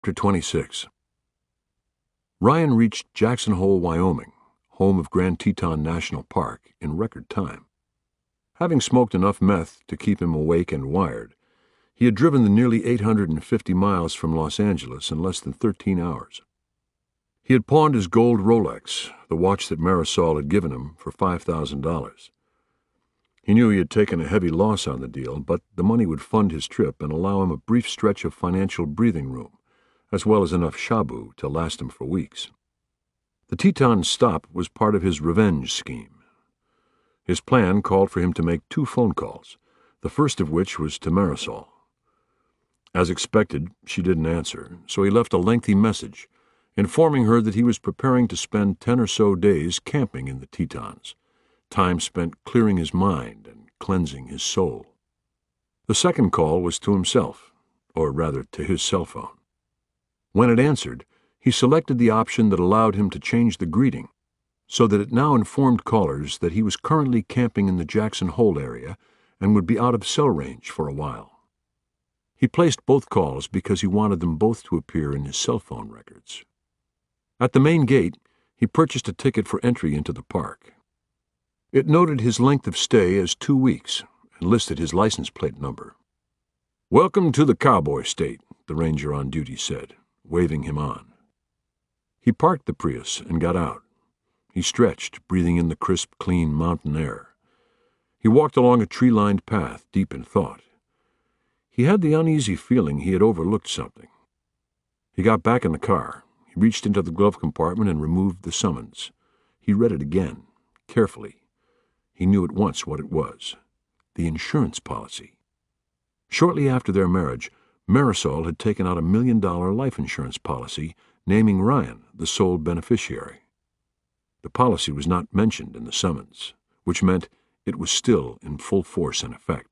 Chapter 26. Ryan reached Jackson Hole, Wyoming, home of Grand Teton National Park, in record time. Having smoked enough meth to keep him awake and wired, he had driven the nearly 850 miles from Los Angeles in less than 13 hours. He had pawned his gold Rolex, the watch that Marisol had given him, for $5,000. He knew he had taken a heavy loss on the deal, but the money would fund his trip and allow him a brief stretch of financial breathing room, as well as enough shabu to last him for weeks. The Teton stop was part of his revenge scheme. His plan called for him to make 2 phone calls, the first of which was to Marisol. As expected, she didn't answer, so he left a lengthy message, informing her that he was preparing to spend 10 or so days camping in the Tetons, time spent clearing his mind and cleansing his soul. The second call was to himself, or rather to his cell phone. When it answered, he selected the option that allowed him to change the greeting, so that it now informed callers that he was currently camping in the Jackson Hole area and would be out of cell range for a while. He placed both calls because he wanted them both to appear in his cell phone records. At the main gate, he purchased a ticket for entry into the park. It noted his length of stay as 2 weeks and listed his license plate number. "Welcome to the Cowboy State," the ranger on duty said, waving him on. He parked the Prius and got out. He stretched, breathing in the crisp, clean mountain air. He walked along a tree-lined path, deep in thought. He had the uneasy feeling he had overlooked something. He got back in the car. He reached into the glove compartment and removed the summons. He read it again, carefully. He knew at once what it was: the insurance policy. Shortly after their marriage, Marisol had taken out $1 million life insurance policy, naming Ryan the sole beneficiary. The policy was not mentioned in the summons, which meant it was still in full force and effect.